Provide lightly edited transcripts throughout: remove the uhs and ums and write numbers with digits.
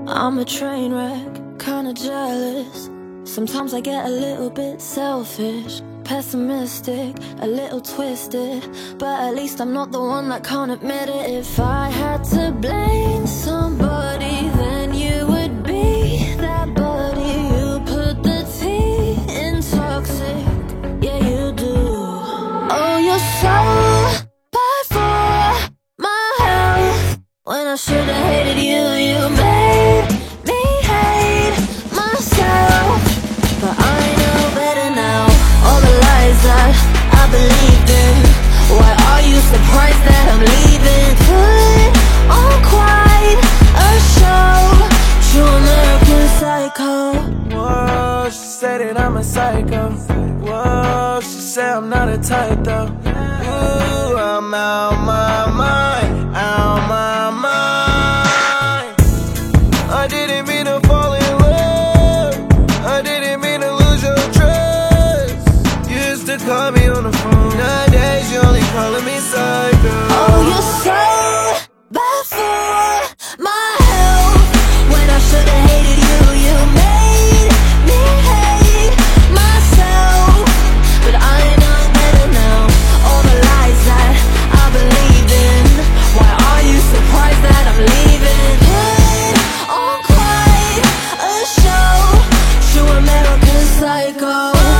I'm a train wreck, kinda jealous. Sometimes I get a little bit selfish, pessimistic, a little twisted, but at least I'm not the one that can't admit it. If I had to blame somebody, then you would be that buddy. You put the T in toxic, yeah you do. Oh, you're so bad for my health. When I should've hated you, you made me hate myself. But I know better now, all the lies that I believed in. Why are you surprised that I'm leaving? Put on quite a show, true American Psycho. Whoa, she said that I'm a psycho. Whoa, she said I'm not a type though. Ooh, I'm out my mind, out my mind. I didn't mean to fall in love, I didn't mean to lose your trust. You used to call me on the phone, nowadays you only calling me psycho. Oh, you're so bad for my health. When I should've hated you, you made me hate myself. But I know better now, all the lies that I believed in. Why are you surprised that I'm leaving? Put on quite a show, true American Psycho.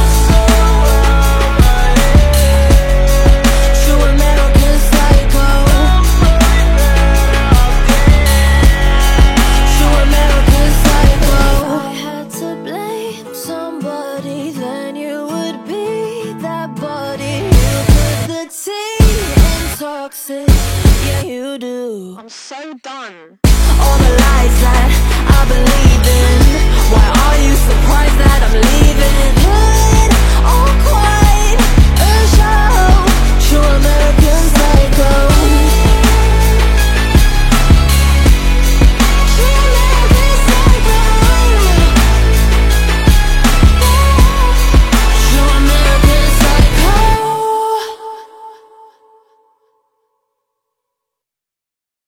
True American Psycho. True American Psycho. If I had to blame somebody, then you would be that buddy. You put the T in toxic, yeah you do. I'm so done. All the lies that I believed in.